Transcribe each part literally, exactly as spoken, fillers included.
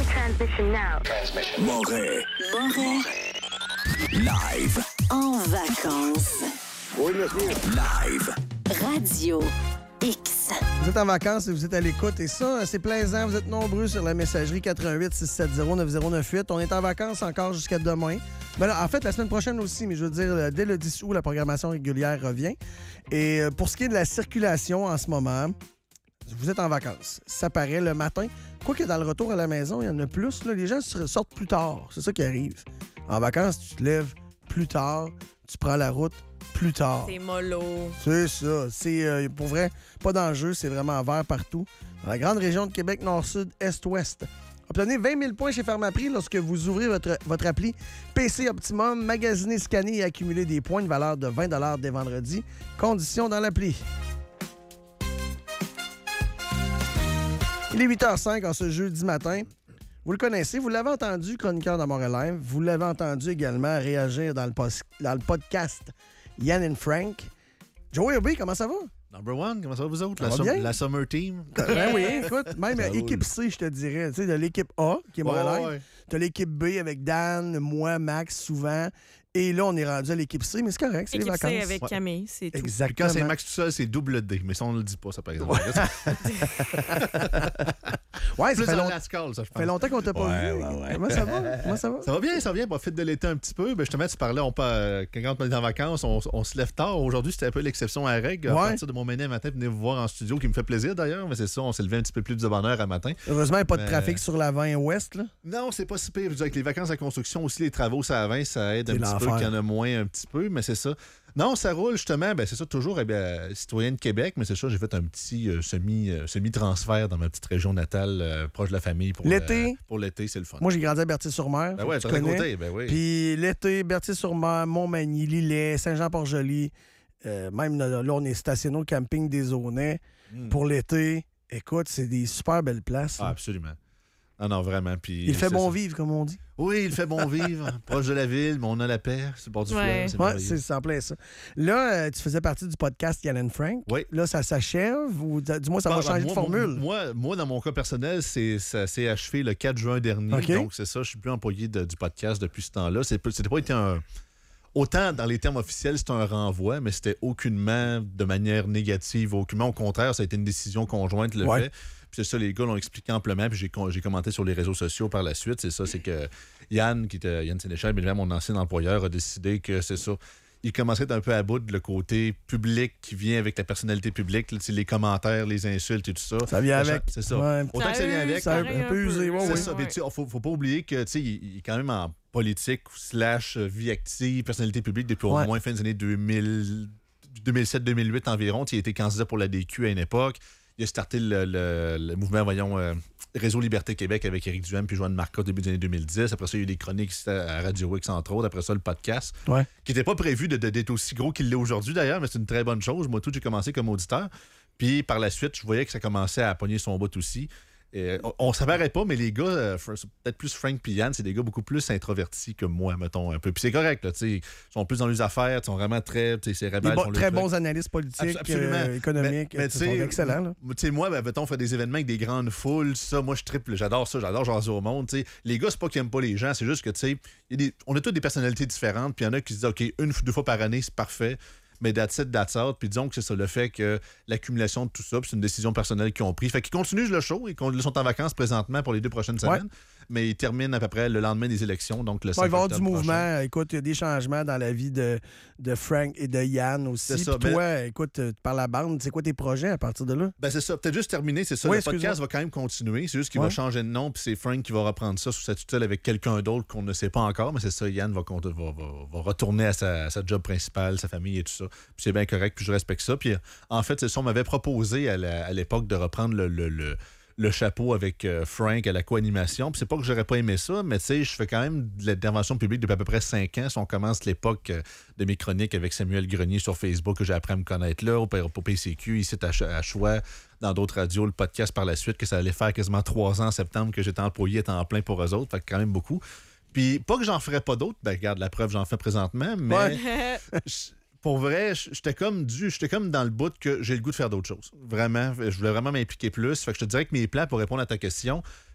Transmission now. Transmission. Moret. Moret. Live. En vacances. Oui, monsieur. Live. Radio X. Vous êtes en vacances et vous êtes à l'écoute. Et ça, c'est plaisant. Vous êtes nombreux sur la messagerie quatre un huit, six sept zéro, neuf zéro neuf huit. On est en vacances encore jusqu'à demain. Ben là, en fait, la semaine prochaine aussi, mais je veux dire, dès le dix août, la programmation régulière revient. Et pour ce qui est de la circulation en ce moment, vous êtes en vacances. Ça paraît le matin. Quoique dans le retour à la maison, il y en a plus. Là, les gens sortent plus tard. C'est ça qui arrive. En vacances, tu te lèves plus tard. Tu prends la route plus tard. C'est mollo. C'est ça. C'est, euh, pour vrai, pas d'enjeu. C'est vraiment vert partout. Dans la grande région de Québec, nord-sud, est-ouest. Obtenez vingt mille points chez Pharmaprix lorsque vous ouvrez votre, votre appli P C Optimum, magasinez, scannez et accumulez des points de valeur de vingt dollars dès vendredi. Conditions dans l'appli. Il est huit heures cinq en ce jeudi matin. Vous le connaissez, vous l'avez entendu, chroniqueur dans Montréal Live. Vous l'avez entendu également réagir dans le, pos- dans le podcast Yann and Frank. Joey Obi, comment ça va? Number one, comment ça va vous autres? La, va sum- bien? la Summer Team? Ben oui, écoute, même Ça équipe roule. C, je te dirais. Tu sais, de l'équipe A, qui est Montréal Ouais, Live. ouais. T'as l'équipe B avec Dan, moi, Max, souvent. Et là, on est rendu à l'équipe C, mais c'est correct, c'est les Équipe vacances. C avec Ouais. Camille, c'est tout. Puis Exactement. quand c'est Max tout seul, c'est double D. Mais ça, on ne le dit pas, ça, par exemple. Ouais, ça Plus fait, en long- Lascaux, ça, je fait pense. longtemps qu'on t'a pas Ouais, vu. ouais, ouais. Comment ça va? Comment ça va? Ça va bien, ça va bien. Profite de l'été un petit peu. Ben, justement, tu parlais, on peut, euh, quand on est en vacances, on, on se lève tard. Aujourd'hui, c'était un peu l'exception à la règle. Ouais. À partir de mon ménage matin, venez vous voir en studio, qui me fait plaisir d'ailleurs. Mais c'est ça, on s'est levé un petit peu plus de bonne heure à matin. Heureusement, il n'y a pas de Mais- trafic sur la vingt ouest, là. Non, c'est pas si pire. Je veux dire, avec les vacances à construction, aussi les travaux, ça avance, ça aide un C'est petit peu, l'enfer. qu'il y en a moins un petit peu, mais c'est ça. Non, ça roule justement, ben c'est ça, toujours eh bien, citoyen de Québec, mais c'est ça, j'ai fait un petit euh, semi, euh, semi-transfert dans ma petite région natale, euh, proche de la famille. Pour L'été? euh, pour l'été, c'est le fun. Moi, j'ai grandi à Berthier-sur-Mer. ben faut ouais, que t'as tu à connais. côté, ben oui. Puis l'été, Berthier-sur-Mer, Montmagny, Lillet, Saint-Jean-Port-Joli. Euh, même là, là, on est stationné au camping des Aunais. Mm. Pour l'été, écoute, c'est des super belles places. Ah, absolument. Non, non, vraiment. Puis, il fait c'est bon ça. vivre, comme on dit. Oui, il fait bon vivre, proche de la ville, mais on a la paix, c'est le bord du Ouais. fleuve, c'est Ouais, merveilleux. c'est c'est en plein ça. Là, euh, tu faisais partie du podcast Yann and Frank. Oui. Là, ça s'achève ou du moins, ça va Bah, changer moi, de formule? Moi, moi, dans mon cas personnel, c'est, ça s'est achevé le quatre juin dernier. OK. Donc, c'est ça, je suis plus employé de- du podcast depuis ce temps-là. C'est, pas- c'était pas été un... Autant dans les termes officiels, c'est un renvoi, mais c'était aucunement de manière négative, aucunement. Au contraire, ça a été une décision conjointe, le Ouais. fait. Puis c'est ça, les gars l'ont expliqué amplement, puis j'ai, con- j'ai commenté sur les réseaux sociaux par la suite. C'est ça, c'est que Yann, qui était Yann Sénéchal, bien évidemment, mon ancien employeur, a décidé que c'est ça. Il commençait d'être un peu à bout de le côté public qui vient avec la personnalité publique, là, tu sais, les commentaires, les insultes et tout ça. Ça vient avec. C'est ça. Ouais. Autant que ça vient avec. Ça a pareil un peu usé, ouais, C'est ouais. ça. Mais tu sais, faut, faut pas oublier que tu sais, il, il est quand même en politique slash euh, vie active, personnalité publique depuis Ouais. au moins fin des années deux mille, deux mille sept deux mille huit environ. Tu sais, il a été candidat pour la D Q à une époque. Il a starté le, le- le mouvement, voyons, euh, Réseau Liberté Québec avec Éric Duhaime puis Joanne Marcotte au début des années deux mille dix. Après ça, il y a eu des chroniques à Radio X, entre autres. Après ça, le podcast, Ouais. qui n'était pas prévu de, de- d'être aussi gros qu'il l'est aujourd'hui, d'ailleurs, mais c'est une très bonne chose. Moi, tout, j'ai commencé comme auditeur. Puis, par la suite, je voyais que ça commençait à pogner son bout aussi. Et, on on s'apparaît pas, mais les gars, euh, Fr- c'est peut-être plus Frank et Yann, c'est des gars beaucoup plus introvertis que moi, mettons, un peu. Puis c'est correct, là, tu sais. Ils sont plus dans les affaires, ils sont vraiment très, tu sais, c'est Des rebelles. bons- font le très truc. bons analystes politiques, Abs- absolument. euh, économiques. Mais- mais ils tu sont sais, excellents. Là. Tu sais, moi, ben, mettons, faire des événements avec des grandes foules, ça, moi, je triple, j'adore ça, j'adore jaser au monde, tu sais. Les gars, c'est pas qu'ils aiment pas les gens, c'est juste que, tu sais, il y a des- on a toutes des personnalités différentes, puis il y en a qui se disent, OK, une, deux fois par année, c'est parfait. Mais that's it, that's out. Puis disons que c'est ça, le fait que l'accumulation de tout ça, puis c'est une décision personnelle qu'ils ont prise. Fait qu'ils continuent le show. Ils con- ils sont en vacances présentement pour les deux prochaines Ouais. semaines. Mais ils terminent à peu près le lendemain des élections, donc le Ouais, cinq il va y avoir du octobre mouvement. prochain. Écoute, il y a des changements dans la vie de, de Frank et de Yann aussi. C'est ça, Puis mais- toi, écoute, euh, par la bande, c'est quoi tes projets à partir de là? Ben c'est ça, peut-être juste terminé, c'est ça. Oui, le podcast excuse-moi. va quand même continuer. C'est juste qu'il Ouais. va changer de nom, puis c'est Frank qui va reprendre ça sous sa tutelle avec quelqu'un d'autre qu'on ne sait pas encore. Mais c'est ça, Yann va, compte- va, va- va retourner à sa, à sa job principale, sa famille et tout ça. Puis c'est bien correct, puis je respecte ça. Puis en fait, c'est ça, on m'avait proposé à, la- à l'époque de reprendre le, le- le- le chapeau avec euh, Frank à la co-animation. Puis c'est pas que j'aurais pas aimé ça, mais tu sais, je fais quand même de l'intervention publique depuis à peu près cinq ans. Si on commence l'époque euh, de mes chroniques avec Samuel Grenier sur Facebook, que j'ai appris à me connaître là, au, P- au P C Q, ici à, Ch- à Choix, dans d'autres radios, le podcast par la suite, que ça allait faire quasiment trois ans en septembre que j'étais employé à temps plein pour eux autres. Fait que quand même beaucoup. Puis pas que j'en ferais pas d'autres, ben regarde, la preuve, j'en fais présentement, mais Ouais. je- pour vrai, j- j'étais comme dû, j'étais comme dans le bout que j'ai le goût de faire d'autres choses. Vraiment, je voulais vraiment m'impliquer plus. Fait que je te dirais que mes plans, pour répondre à ta question,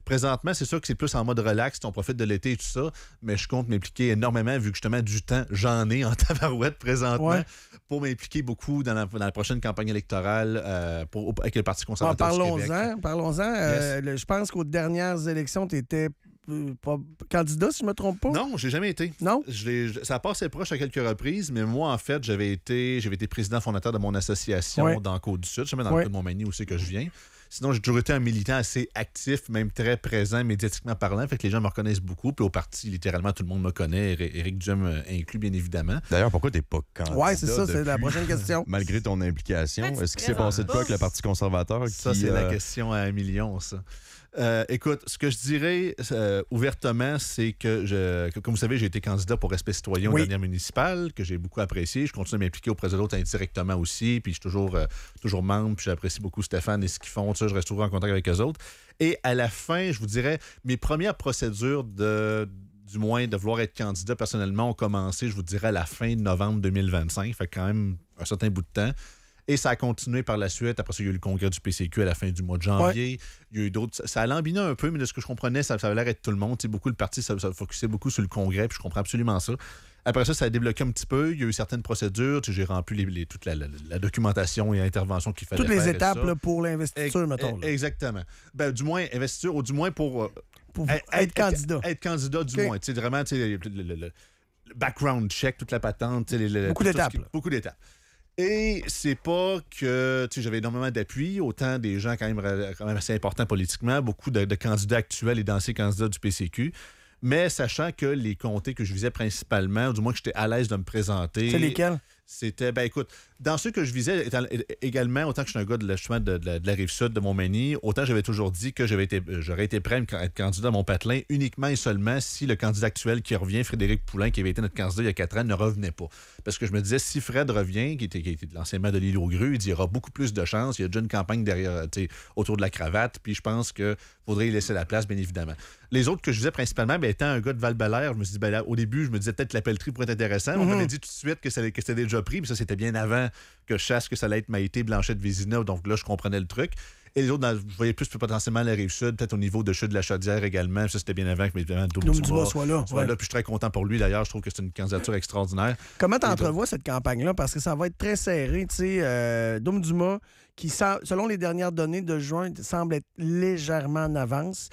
Présentement, c'est sûr que c'est plus en mode relax, on profite de l'été et tout ça, mais je compte m'impliquer énormément, vu que justement du temps, j'en ai en tabarouette présentement, ouais. pour m'impliquer beaucoup dans la, dans la prochaine campagne électorale euh, pour, avec le Parti conservateur ah, parlons-en, du Québec. Parlons-en. Yes. Euh, je pense qu'aux dernières élections, tu étais pas candidat, si je me trompe pas? Non, j'ai jamais été. Non? Je l'ai, je, ça a passé proche à quelques reprises, mais moi, en fait, j'avais été, j'avais été président fondateur de mon association ouais. dans Côte-du-Sud, je sais, dans ouais. le cas de Montmagny où c'est que je viens. Sinon, j'ai toujours été un militant assez actif, même très présent médiatiquement parlant. Fait que les gens me reconnaissent beaucoup. Puis au parti, littéralement, tout le monde me connaît. Éric Duhem inclus, bien évidemment. D'ailleurs, pourquoi t'es pas candidat? Oui, c'est ça, depuis, c'est la prochaine question. Malgré ton implication, est-ce qu'il s'est passé de quoi avec le Parti conservateur? Ça, qui, c'est euh... la question à un million, ça. Euh, écoute, ce que je dirais euh, ouvertement, c'est que, je, que, comme vous savez, j'ai été candidat pour Respect citoyen oui. aux dernières municipales, que j'ai beaucoup apprécié. Je continue à m'impliquer auprès de l'autre indirectement aussi, puis je suis toujours, euh, toujours membre, puis j'apprécie beaucoup Stéphane et ce qu'ils font. Ça, je reste toujours en contact avec eux autres. Et à la fin, je vous dirais, mes premières procédures de... du moins de vouloir être candidat personnellement ont commencé, je vous dirais, à la fin de novembre deux mille vingt-cinq. Fait quand même un certain bout de temps. Et ça a continué par la suite. Après ça, il y a eu le congrès du P C Q à la fin du mois de janvier. Ouais. Il y a eu d'autres. Ça a lambiné un peu, mais de ce que je comprenais, ça, ça avait l'air d'être tout le monde. T'sais, beaucoup le parti, ça, ça focusait beaucoup sur le congrès, puis je comprends absolument ça. Après ça, ça a débloqué un petit peu. Il y a eu certaines procédures. J'ai rempli les, les, toute la, la, la documentation et intervention qu'il fallait Toutes faire. les étapes là, pour l'investiture, e- mettons. Là. Exactement. Ben, du moins, investiture, ou du moins pour. Pour être, être candidat. Être, être candidat, du okay. moins. T'sais, vraiment, t'sais, le, le, le, le background check, toute la patente. Les, les, beaucoup d'étapes. Qui, beaucoup d'étapes. Et c'est pas que j'avais énormément d'appui, autant des gens quand même, quand même assez importants politiquement, beaucoup de, de candidats actuels et d'anciens candidats du P C Q, mais sachant que les comtés que je visais principalement, ou du moins que j'étais à l'aise de me présenter... C'est lesquels? C'était, ben écoute, dans ceux que je visais étant, également, autant que je suis un gars de la, de, de, de, de la Rive-Sud, de Montmagny, autant j'avais toujours dit que j'avais été, j'aurais été prêt à être candidat à Mont-Patelin uniquement et seulement si le candidat actuel qui revient, Frédéric Poulain, qui avait été notre candidat il y a quatre ans, ne revenait pas. Parce que je me disais, si Fred revient, qui était, qui était de l'ancien maire de l'île aux Grues, il dit, il y aura beaucoup plus de chances. Il y a déjà une campagne derrière, autour de la cravate, puis je pense qu'il faudrait y laisser la place, bien évidemment. Les autres que je visais principalement, ben, étant un gars de Val-Bélair, je me suis dit, ben, là, au début, je me disais peut-être la pelleterie pourrait être intéressant. Mm-hmm. On m'avait dit tout de suite que, ça, que c'était déjà pris, puis ça, c'était bien avant que je sache que ça allait être Maïté Blanchette Vézina, donc là, je comprenais le truc. Et les autres, dans, je voyais plus potentiellement la Rive-Sud, peut-être au niveau de Chute de la Chaudière également. Ça, c'était bien avant que évidemment Dôme du Bois soit là. Soit ouais. là. Puis je suis très content pour lui, d'ailleurs. Je trouve que c'est une candidature extraordinaire. Comment tu entrevois cette campagne-là? Parce que ça va être très serré. Tu sais, euh, Dôme Dumas, qui, selon les dernières données de juin, semble être légèrement en avance.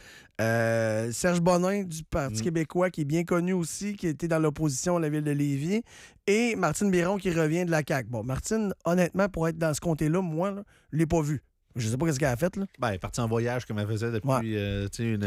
Euh, Serge Bonin du Parti mmh. québécois, qui est bien connu aussi, qui était dans l'opposition à la ville de Lévis. Et Martine Biron, qui revient de la C A Q. Bon, Martine, honnêtement, pour être dans ce comté-là, moi, là, je ne l'ai pas vu. Je sais pas qu'est-ce qu'elle a fait, là. Ben, elle est partie en voyage, comme elle faisait depuis... Ouais. Euh, tu sais, une...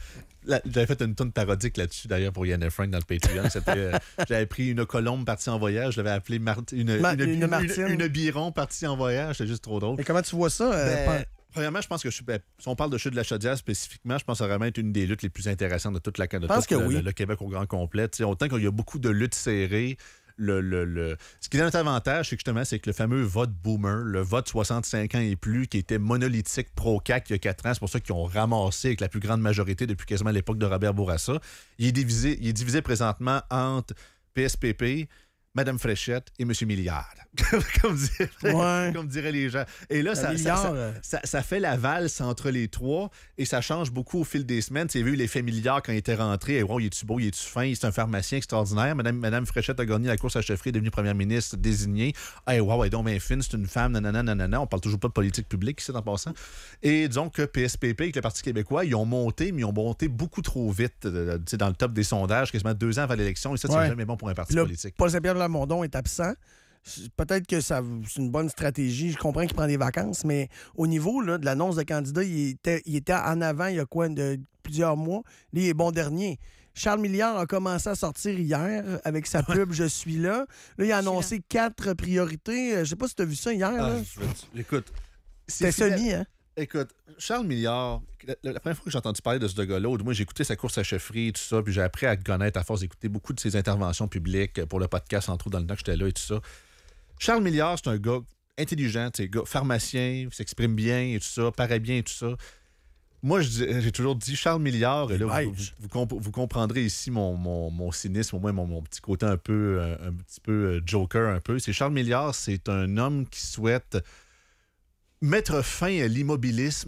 La, j'avais fait une tourne parodique là-dessus, d'ailleurs, pour Yann et Frank dans le Patreon. C'était, euh, j'avais pris une colombe partie en voyage. Je l'avais appelée Mar- une, Ma- une, une, une, Martine. une, une biron partie en voyage. C'était juste trop drôle. Et comment tu vois ça? Euh, ben, par... Premièrement, je pense que je, ben, si on parle de Chute de la Chaudière spécifiquement, je pense que ça va vraiment être une des luttes les plus intéressantes de toute la de tout le, oui. le, le Québec au grand complet. T'sais, autant qu'il y a beaucoup de luttes serrées. Le, le, le... Ce qui a notre avantage, c'est que justement, c'est que le fameux vote boomer, le vote soixante-cinq ans et plus, qui était monolithique pro-C A Q il y a quatre ans, c'est pour ça qu'ils ont ramassé avec la plus grande majorité depuis quasiment l'époque de Robert Bourassa. Il est divisé, il est divisé présentement entre P S P P, Mme Fréchette et M. Milliard. comme, dirait, ouais. comme diraient les gens. Et là, ça, Milliard, ça, euh... ça, ça fait la valse entre les trois et ça change beaucoup au fil des semaines. Tu as vu l'effet Milliard quand il était rentré. Et wow, il est-tu beau, il est-tu fin? C'est un pharmacien extraordinaire. Madame, Madame Fréchette a gagné la course à chefferie, est devenue première ministre désignée. Hey, wow, elle est donc bien fine, c'est une femme, nanana, nanana. On parle toujours pas de politique publique ici en passant. Et disons que P S P P, avec le Parti québécois, ils ont monté, mais ils ont monté beaucoup trop vite euh, dans le top des sondages, quasiment deux ans avant l'élection. Et ça, ouais. c'est jamais bon pour un parti là, politique. Paul Saint-Pierre Plamondon est absent. Peut-être que ça, c'est une bonne stratégie. Je comprends qu'il prend des vacances, mais au niveau là, de l'annonce de candidat, il était, il était en avant il y a quoi, de plusieurs mois. Lui, il est bon dernier. Charles Milliard a commencé à sortir hier avec sa pub « Je suis là ». Là, il a annoncé quatre priorités. Je ne sais pas si tu as vu ça hier. Ah, là. Je... Écoute, c'était semi, hein? Écoute, Charles Milliard, la, la première fois que j'ai entendu parler de ce gars-là, ou du moins j'ai écouté sa course à chefferie et tout ça, puis j'ai appris à le connaître à force d'écouter beaucoup de ses interventions publiques pour le podcast, entre autres, dans le temps que j'étais là et tout ça. Charles Milliard, c'est un gars intelligent, c'est un gars pharmacien, s'exprime bien et tout ça, paraît bien et tout ça. Moi, je, j'ai toujours dit Charles Milliard, et là, vous, vous, vous, comp- vous comprendrez ici mon, mon, mon cynisme, au moins mon, mon petit côté un peu, un, un petit peu joker un peu. C'est Charles Milliard, c'est un homme qui souhaite mettre fin à l'immobilisme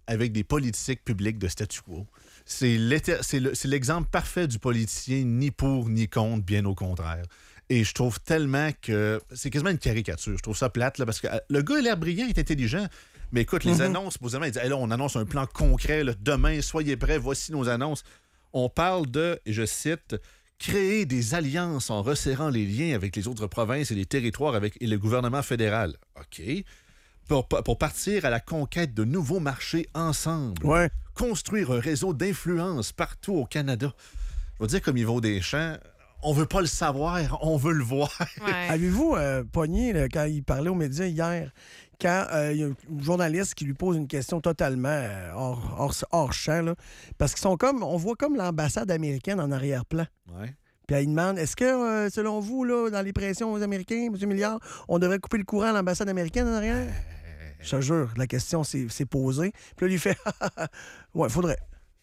avec des politiques publiques de statu quo. C'est, l'éter- c'est, le, c'est l'exemple parfait du politicien ni pour ni contre, bien au contraire. Et je trouve tellement que c'est quasiment une caricature. Je trouve ça plate, là, parce que le gars a l'air brillant, il est intelligent. Mais écoute, les mm-hmm. annonces, supposément, il dit hey, là, on annonce un plan concret, là, demain, soyez prêts, voici nos annonces. On parle de, et je cite, créer des alliances en resserrant les liens avec les autres provinces et les territoires avec et le gouvernement fédéral. OK. Pour, pour partir à la conquête de nouveaux marchés ensemble. Ouais. Construire un réseau d'influence partout au Canada. Je veux dire, comme Yvon Deschamps, on veut pas le savoir, on veut le voir. Ouais. Avez-vous euh, pogné, là, quand il parlait aux médias hier, quand il euh, y a un journaliste qui lui pose une question totalement euh, hors, hors, hors champ, là, parce qu'ils sont comme, on voit comme l'ambassade américaine en arrière-plan. Ouais. Puis il demande, est-ce que, euh, selon vous, là, dans les pressions aux Américains, M. Milliard, on devrait couper le courant à l'ambassade américaine en arrière? Je te jure, la question s'est, s'est posée. Puis là, lui fait, ouais, faudrait.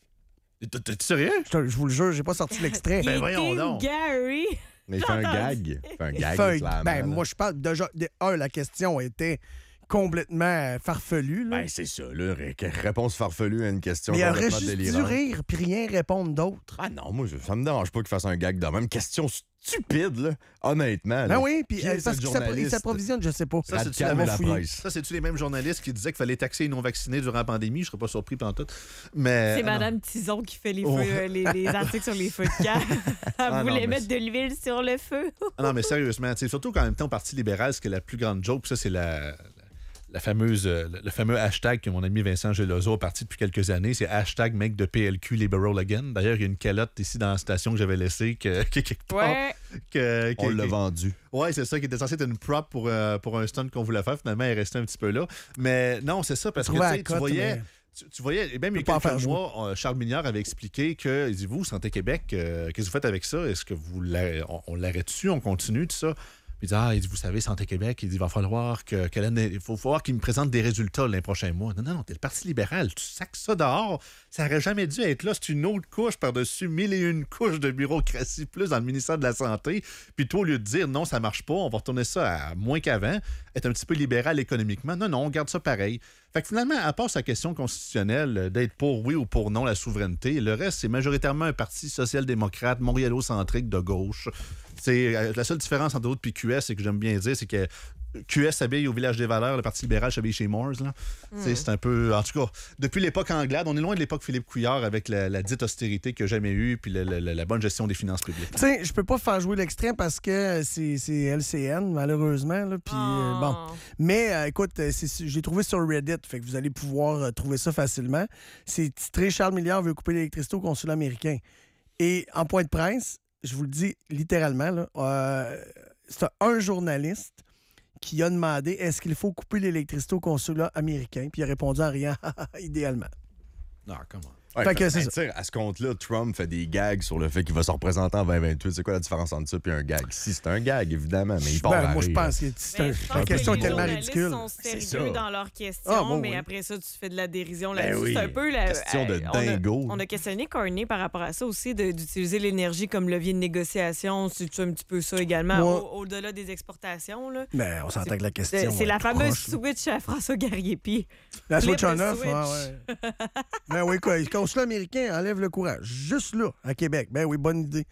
T'es sérieux? Je, te, je vous le jure, j'ai pas sorti l'extrait. Ben voyons donc. Gary. Mais il fait un gag. Il fait un gag, Fait un- clairement, ben, là. moi, je parle déjà. De, un, la question était complètement farfelue. Là. Ben, c'est ça, là. ré- Réponse farfelue à une question Mais il aurait complètement juste dû délirante. rire puis rien répondre d'autre. Ah non, moi, je- ça me dérange pas qu'il fasse un gag de même. Question stupide, là. Honnêtement. Ben là. oui, puis Qui euh, est parce ce qu'il s'appro- il journaliste? s'approvisionne, je sais pas. Ça, c'est-tu Radical la de même la fouiller. presse. Ça, c'est-tu les mêmes journalistes qui disaient qu'il fallait taxer les non-vaccinés durant la pandémie? Je serais pas surpris pantoute. Mais. C'est ah, non. Madame Tison qui fait les, feux, Oh. euh, les, les articles sur les feux de camp. Elle Ah, voulait non, mais mettre c'est- de l'huile sur le feu. Ah non, mais sérieusement, tu sais, surtout qu'en même temps, au Parti libéral, ce qui est la plus grande joke, ça, c'est la. La fameuse, euh, le fameux hashtag que mon ami Vincent Gelozo a parti depuis quelques années, c'est hashtag make the P L Q liberal again. D'ailleurs, il y a une calotte ici dans la station que j'avais laissée, que, qui est quelque part. Ouais. Que, On que- l'a que- vendu. Ouais, c'est ça, qui était censé être une prop pour, euh, pour un stunt qu'on voulait faire. Finalement, elle est restée un petit peu là. Mais non, c'est ça, parce que Trouver tu la sais, tu cote, voyais. mais- Tu, tu voyais, et même il y a Peut pas en faire quelques mois, euh, Charles Mignard avait expliqué que, il dit, vous, Santé Québec, euh, qu'est-ce que vous faites avec ça? Est-ce que vous l'arrêtez, on, on l'arrête dessus, on continue, tout ça? Puis il dit, ah, il dit, vous savez, Santé Québec, il dit, il va falloir que, que l'année- il faut falloir qu'il me présente des résultats l'an prochain mois. Non, non, non, t'es le Parti libéral, tu sacs ça dehors. Ça aurait jamais dû être là. C'est une autre couche par-dessus mille et une couches de bureaucratie plus dans le ministère de la Santé. Puis toi, au lieu de dire, non, ça marche pas, on va retourner ça à moins qu'avant, être un petit peu libéral économiquement. Non, non, on garde ça pareil. Fait que finalement, à part sa question constitutionnelle euh, d'être pour oui ou pour non la souveraineté, le reste, c'est majoritairement un parti social-démocrate, montréalo-centrique de gauche. C'est, euh, la seule différence entre d'autres et Q S, c'est que j'aime bien dire, c'est que Q S s'habille au Village des Valeurs, le Parti libéral s'habille chez Moores. Là. Mm. C'est un peu... En tout cas, depuis l'époque Anglade, on est loin de l'époque Philippe Couillard avec la, la dite austérité qu'il n'y a jamais eue puis la, la- la bonne gestion des finances publiques. Tu sais, je peux pas faire jouer l'extrait parce que c'est, c'est L C N, malheureusement. Là, puis, euh, bon. Oh. Mais euh, écoute, euh, c'est- j'ai trouvé sur Reddit, fait que vous allez pouvoir euh, trouver ça facilement. C'est titré Charles Milliard veut couper l'électricité au consulat américain. Et en point de presse, je vous le dis littéralement, là, euh, c'est un journaliste qui a demandé est-ce qu'il faut couper l'électricité au consulat américain, puis il a répondu en riant idéalement. Non, comment? Ouais, Fait que mais, c'est ben, ça. tu sais, à ce compte-là, Trump fait des gags sur le fait qu'il va se représenter en vingt vingt-huit. C'est quoi la différence entre ça et un gag? Si, c'est un gag, évidemment, mais il part Ben, à moi, je rire. pense que c'est Ben, un- je pense la que question est les tellement journalistes ridicule. sont C'est sérieux ça. dans leurs questions, Ah, bon, mais oui. après ça, tu fais de la dérision Ben là-dessus. oui. C'est un peu la Question de on a- dingo. On a, questionné Carney par rapport à ça aussi, de- d'utiliser l'énergie comme levier de négociation. C'est un petit peu ça également, Moi- au- au-delà des exportations. Là. Ben, on s'entend que la C'est question. c'est est la tout fameuse proche, là. switch à François Garriépi. La Flip switch on the off, switch. ouais, ouais. Ben oui, quoi, le consulat américain enlève le courant. Juste là, à Québec. Ben oui, bonne idée.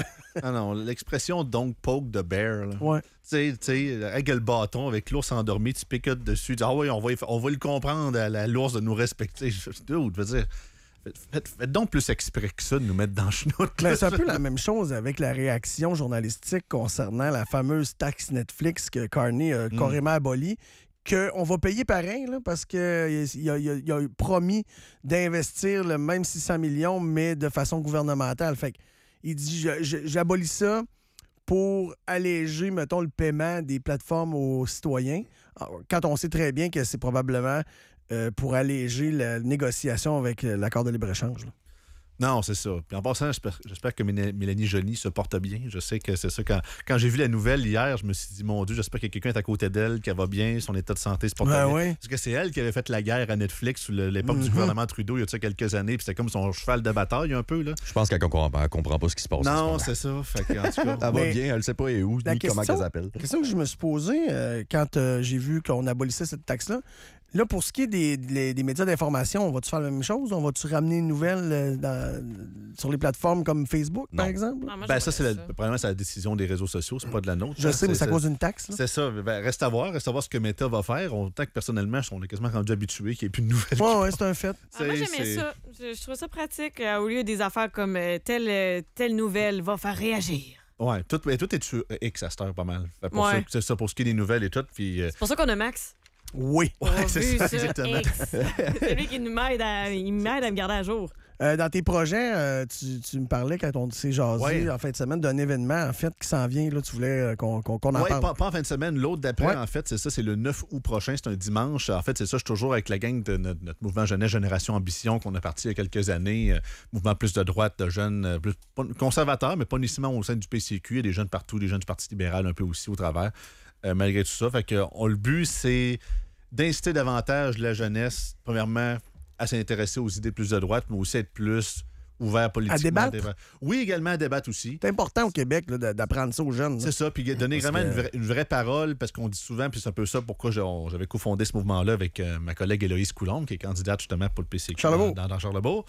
Ah non, l'expression donc poke the bear. Là. Ouais. Tu sais, tu sais, avec le bâton, avec l'ours endormi, tu picotes dessus. Tu dis, ah oui, on va, y- on va le comprendre à la- l'ours de nous respecter. Je je- dude, je veux dire, faites, faites- faites donc plus exprès que ça de nous mettre dans le chenoute. Ben, c'est un peu la même chose avec la réaction journalistique concernant la fameuse taxe Netflix que Carney a Mm. carrément abolie. Qu'on va payer pareil, là, parce qu'il a, il a, il a promis d'investir le même six cents millions, mais de façon gouvernementale. Fait que, il dit je- je- j'abolis ça pour alléger, mettons, le paiement des plateformes aux citoyens, quand on sait très bien que c'est probablement euh, pour alléger la négociation avec euh, l'accord de libre-échange. là. Non, c'est ça. Puis en passant, j'espère, j'espère que Ména- Mélanie Joly se porte bien. Je sais que c'est ça. Quand, quand j'ai vu la nouvelle hier, je me suis dit, mon Dieu, j'espère que quelqu'un est à côté d'elle, qu'elle va bien, son état de santé se porte Ben bien. oui. Parce que c'est elle qui avait fait la guerre à Netflix sous le- l'époque du Mhm. gouvernement Trudeau il y a de ça quelques années. Puis c'était comme son cheval de bataille un peu. Là. Je pense qu'elle comprend pas, elle comprend pas ce qui se passe. à ce Non, moment-là. c'est ça. Fait que, en tout cas, Elle va Mais bien, elle sait pas et où, la ni comment question- qu'elle s'appelle. La question que je me suis posée euh, quand euh, j'ai vu qu'on abolissait cette taxe-là, Là, pour ce qui est des, des, des médias d'information, on va-tu faire la même chose? On va-tu ramener une nouvelle euh, dans, sur les plateformes comme Facebook, par Non. exemple? Ah, moi, Ben, ça, c'est la, j'aimerais ça. probablement c'est la décision des réseaux sociaux, c'est pas de la nôtre. Je hein. sais, mais c'est à c'est- cause d'une taxe. là. C'est ça. Ben, reste à voir. Reste à voir ce que Meta va faire. Autant que personnellement, on est quasiment rendu habitué qu'il n'y ait plus de nouvelles. Ouais, ouais, c'est un fait. Ah, moi, C'est- j'aimais c'est- ça. Je, je trouve ça pratique euh, au lieu des affaires comme euh, telle, euh, telle nouvelle va faire réagir. Ouais, tout, ben, tout est sur X à cette heure pas mal. Fait pour Ouais. ça, c'est ça pour ce qui est des nouvelles et tout. Puis, euh, C'est pour ça qu'on a Max. Oui. On a c'est vu ça, ça, exactement. X. C'est lui qui nous m'aide à, il m'aide à me garder à jour. Euh, dans tes projets, euh, tu, tu me parlais quand on s'est jasé Ouais. en fin de semaine d'un événement en fait qui s'en vient. Là, tu voulais euh, qu'on qu'on- qu'on en ouais, parle. pas, pas en fin de semaine. L'autre d'après, Ouais. en fait, c'est ça, c'est le neuf août prochain. C'est un dimanche. En fait, c'est ça, je suis toujours avec la gang de notre, notre mouvement Jeunesse Génération Ambition qu'on a parti il y a quelques années. Euh, mouvement plus de droite, de jeunes, euh, plus pas- conservateurs, mais pas nécessairement au sein du P C Q. Il y a des jeunes partout, des jeunes du Parti libéral un peu aussi au travers. Euh, malgré tout ça, fait que on, le but, c'est d'inciter davantage la jeunesse, premièrement, à s'intéresser aux idées plus de droite, mais aussi être plus ouvert politiquement. débattre? débat- Oui, également à débattre aussi. C'est important au Québec là, de- d'apprendre ça aux jeunes. là. C'est ça, puis donner Parce vraiment que- une, vraie, une vraie parole, parce qu'on dit souvent, puis c'est un peu ça pourquoi j'ai- on- j'avais cofondé ce mouvement-là avec euh, ma collègue Héloïse Coulombe, qui est candidate justement pour le P C Q Charlebourg. dans, dans Charlebourg,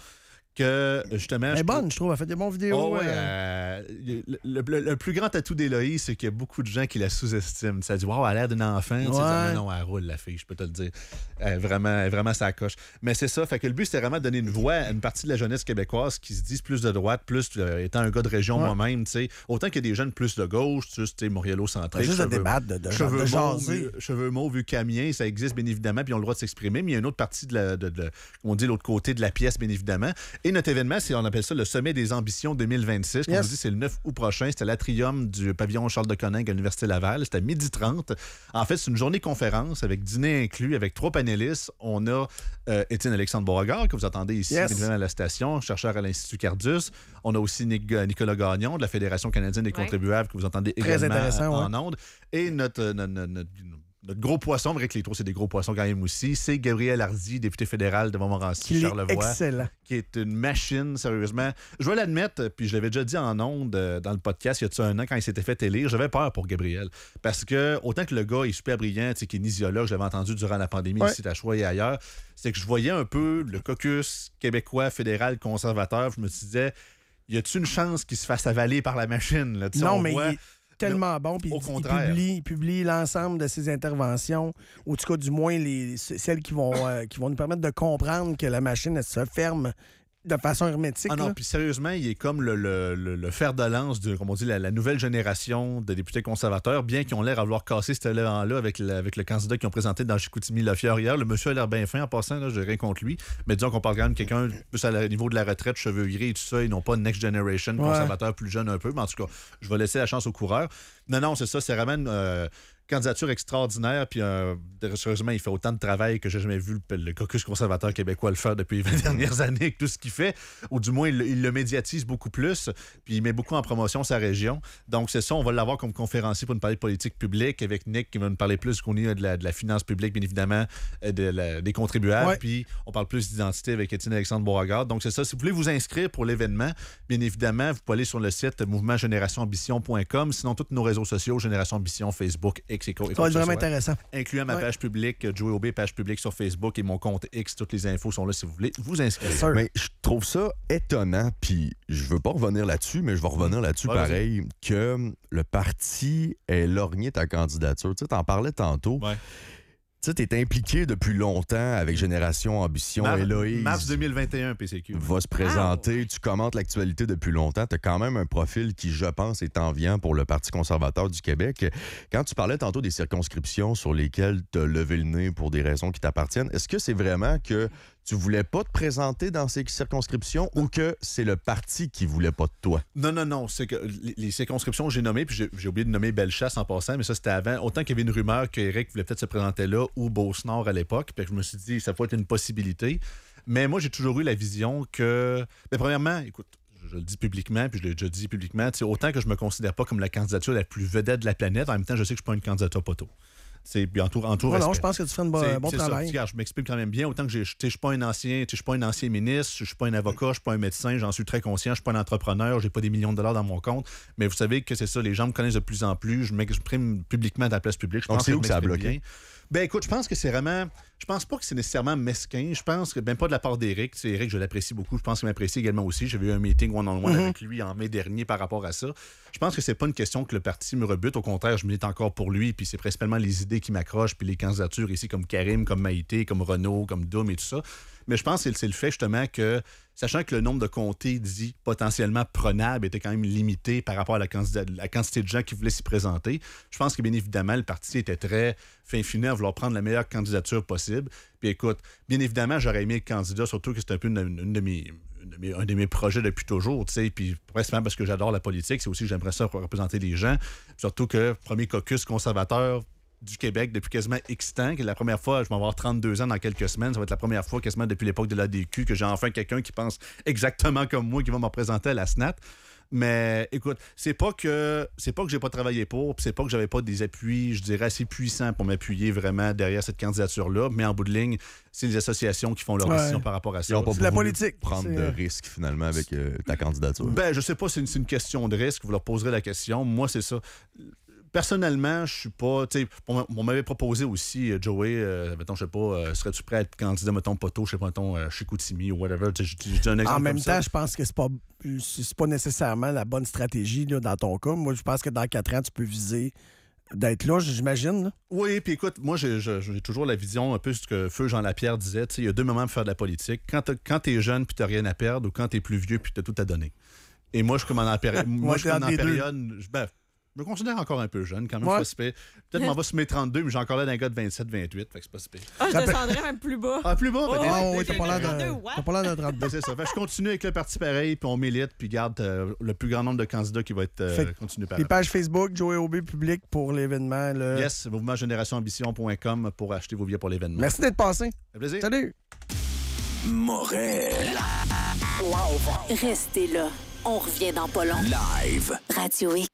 que justement... Elle je est trouve- bonne, je trouve. Elle fait des bonnes vidéos. Oh, ouais, euh, euh, le, le- le- le plus grand atout d'Héloïse, c'est qu'il y a beaucoup de gens qui la sous-estiment. Ça dit, waouh, elle a l'air d'un enfant. Tu sais, Ouais. non, elle roule, la fille, je peux te le dire. Elle est vraiment, elle est vraiment sa coche. Mais c'est ça. Fait que le but, c'était vraiment de donner une voix à une partie de la jeunesse québécoise qui se disent plus de droite, plus euh, étant un gars de région Ouais. moi-même. Tu sais. Autant qu'il y a des jeunes plus de gauche, tu sais, Moriello-centré. juste de cheveux- débattre, de, de, Cheveux de mauves, jaser. vu- cheveux mauves, vu camien, ça existe bien évidemment, puis ils ont le droit de s'exprimer, mais il y a une autre partie de la, de, de- comme on dit, l'autre côté de la pièce, bien évidemment. Et notre événement, c'est, on appelle ça le Sommet des ambitions deux mille vingt-six. Comme Yes. je dis, c'est le neuf août prochain. C'était l'atrium du pavillon Charles de Coninck à l'Université Laval. C'était à midi trente. En fait, c'est une journée conférence avec dîner inclus, avec trois panélistes. On a euh, Étienne Alexandre Beauregard, que vous attendez ici, Yes. bien évidemment, à la station, chercheur à l'Institut Cardus. On a aussi Nic- Nicolas Gagnon de la Fédération canadienne des Ouais. contribuables, que vous entendez Très également intéressant, en ondes. Et notre, euh, notre, notre- notre- notre gros poisson, vrai que les trois, c'est des gros poissons quand même aussi, c'est Gabriel Hardy, député fédéral de Montmorency, Qu'il est Charlevoix, excellent. qui est une machine, sérieusement. Je vais l'admettre, puis je l'avais déjà dit en ondes euh, dans le podcast il y a un an quand il s'était fait élire, j'avais peur pour Gabriel. Parce que, autant que le gars est super brillant, tu sais, qui est niziologue, je l'avais entendu durant la pandémie Ouais. ici à Choix et ailleurs, c'est que je voyais un peu le caucus québécois, fédéral, conservateur. Je me disais, y a-tu une chance qu'il se fasse avaler par la machine? Là? Tu sais, Non, on mais voit- il est tellement bon. Puis Au il, il contraire. publie, il publie l'ensemble de ses interventions, ou en tout cas, du moins, les, celles qui vont, euh, qui vont nous permettre de comprendre que la machine elle se ferme de façon hermétique. Ah non, là. puis sérieusement, il est comme le, le- le- le fer de lance de, comme on dit, la, la nouvelle génération de députés conservateurs, bien qu'ils ont l'air à vouloir casser cet élément-là avec le, avec le candidat qu'ils ont présenté dans Chicoutimi-Lafière hier. Le monsieur a l'air bien fin en passant, là, j'ai rien contre lui. Mais disons qu'on parle quand même de quelqu'un plus à la- au niveau de la retraite, cheveux gris et tout ça, et non pas next generation, Ouais. conservateur plus jeune un peu. Mais en tout cas, je vais laisser la chance aux coureurs. Non, non, c'est ça, c'est vraiment une euh, candidature extraordinaire. Puis, euh, sérieusement, il fait autant de travail que j'ai jamais vu le, le caucus conservateur québécois le faire depuis les vingt dernières années, avec tout ce qu'il fait. Ou du moins, il, il le médiatise beaucoup plus. Puis, il met beaucoup en promotion sa région. Donc, c'est ça, on va l'avoir comme conférencier pour nous parler de politique publique, avec Nick qui va nous parler plus qu'on est de la, de la finance publique, bien évidemment, euh, de la- des contribuables. Ouais. Puis, on parle plus d'identité avec Étienne Alexandre Beauregard. Donc, c'est ça. Si vous voulez vous inscrire pour l'événement, bien évidemment, vous pouvez aller sur le site mouvement génération ambition point com. Sinon, tous nos réseaux sociaux, Génération Ambition, Facebook, X et quoi. Ça va être vraiment intéressant. Incluant ma Ouais. page publique, euh, Joey Aubé, page publique sur Facebook et mon compte X. Toutes les infos sont là si vous voulez vous inscrire. Sûr. Mais je trouve ça étonnant, puis je veux pas revenir là-dessus, mais je vais revenir là-dessus Ouais, pareil, que le parti ait lorgné ta candidature. Tu sais, t'en parlais tantôt. Ouais. Tu sais, t'es impliqué depuis longtemps avec Génération Ambition. Mar- Héloïse mars deux mille vingt et un, P C Q. va se présenter. Tu commentes l'actualité depuis longtemps. Tu as quand même un profil qui, je pense, est enviant pour le Parti conservateur du Québec. Quand tu parlais tantôt des circonscriptions sur lesquelles tu as levé le nez pour des raisons qui t'appartiennent, est-ce que c'est vraiment que tu voulais pas te présenter dans ces circonscriptions ou que c'est le parti qui voulait pas de toi? Non, non, non. C'est que les, les circonscriptions que j'ai nommées, puis j'ai, j'ai oublié de nommer Bellechasse en passant, mais ça, c'était avant. Autant qu'il y avait une rumeur qu'Éric voulait peut-être se présenter là ou Beauce-Nord à l'époque. Puis que je me suis dit, ça peut être une possibilité. Mais moi, j'ai toujours eu la vision que. Mais premièrement, écoute, je le dis publiquement, puis je l'ai déjà dit publiquement, tu sais, autant que je me considère pas comme la candidature la plus vedette de la planète, en même temps, je sais que je suis pas une candidature poteau. C'est, puis en tout, en tout Non, respect. non, je pense que tu fais un bon, C'est- bon c'est travail. Ça. Regarde, je m'exprime quand même bien. Autant que j'ai- je ne suis pas un ancien, je suis pas un ancien ministre, je suis pas un avocat, je suis pas un médecin, j'en suis très conscient, je suis pas un entrepreneur, j'ai pas des millions de dollars dans mon compte. Mais vous savez que c'est ça, les gens me connaissent de plus en plus. Je m'exprime publiquement dans la place publique. Je Donc, pense c'est que où je que ça a m'exprime bloqué? bien. Ben écoute, je pense que c'est vraiment. Je pense pas que c'est nécessairement mesquin. Je pense que, ben pas de la part d'Éric. C'est Éric, je l'apprécie beaucoup. Je pense qu'il m'apprécie également aussi. J'avais eu un meeting one-on-one Mm-hmm. avec lui en mai dernier par rapport à ça. Je pense que c'est pas une question que le parti me rebute. Au contraire, je milite encore pour lui. Puis c'est principalement les idées qui m'accrochent. Puis les candidatures ici, comme Karim, comme Maïté, comme Renaud, comme Doom et tout ça. Mais je pense que c'est le fait justement que, sachant que le nombre de comtés dit potentiellement prenables était quand même limité par rapport à la, candidat- la quantité de gens qui voulaient s'y présenter, je pense que bien évidemment, le parti était très fin finé à vouloir prendre la meilleure candidature possible. Puis écoute, bien évidemment, j'aurais aimé le candidat, surtout que c'est un peu une, une de mes... une de mes- un de mes projets depuis toujours, tu sais, puis principalement parce que j'adore la politique, c'est aussi que j'aimerais ça représenter les gens, surtout que premier caucus conservateur du Québec depuis quasiment X temps, que la première fois, je vais avoir trente-deux ans dans quelques semaines, ça va être la première fois quasiment depuis l'époque de l'A D Q que j'ai enfin quelqu'un qui pense exactement comme moi qui va me représenter à la S N A T. Mais écoute, c'est pas que c'est pas que j'ai pas travaillé pour, puis c'est pas que j'avais pas des appuis, je dirais, assez puissants pour m'appuyer vraiment derrière cette candidature-là, mais en bout de ligne, c'est les associations qui font leur Ouais. décision par rapport à Ils ça. n'ont pas C'est la voulu politique. prendre C'est- de risques, finalement, avec euh, ta candidature. Ben, je sais pas, c'est une, c'est une question de risque. Vous leur poserez la question. Moi, c'est ça. Personnellement, je suis pas. Tu sais, on, on m'avait proposé aussi, euh, Joey, euh, mettons, je sais pas, euh, serais-tu prêt à être candidat, mettons, poteau, je sais pas, mettons, euh, chez Koutimi ou whatever. Tu sais, je- je dis un exemple. En même comme ça. temps, je pense que c'est pas, c'est pas nécessairement la bonne stratégie là, dans ton cas. Moi, je pense que dans quatre ans, tu peux viser d'être là, j'imagine. là. Oui, puis écoute, moi, j'ai, j'ai- j'ai toujours la vision un peu ce que Feu Jean Lapierre disait. Tu sais, il y a deux moments pour faire de la politique. Quand, t'as- quand t'es jeune puis t'as rien à perdre ou quand t'es plus vieux puis t'as tout à donner. Et moi, je suis comme en, péri- moi, je suis t'es comme en entre les deux. période. je- Ben, je me considère encore un peu jeune, quand même. Ouais. Pas si pire. Peut-être m'en va sur mes trente-deux, mais j'ai encore l'air d'un gars de vingt-sept vingt-huit, fait que c'est pas si pire. Ah, je Rappel- descendrais même plus bas. Ah, plus bas? Oh, ben, ouais. Ah ben, oui, t'as pas l'air trente-deux, d'un what? t'as pas l'air d'un trente-deux. ben, c'est ça. Fait que je continue avec le parti pareil, puis on milite, puis garde euh, le plus grand nombre de candidats qui va être euh, Fait que continué par Les pages Facebook, Joey Aubé public pour l'événement. là. Yes, mouvement génération ambition point com pour acheter vos billets pour l'événement. Merci d'être passé. Ça fait plaisir. Salut! Morel. Restez là. On revient dans pas long. Live. Radio X.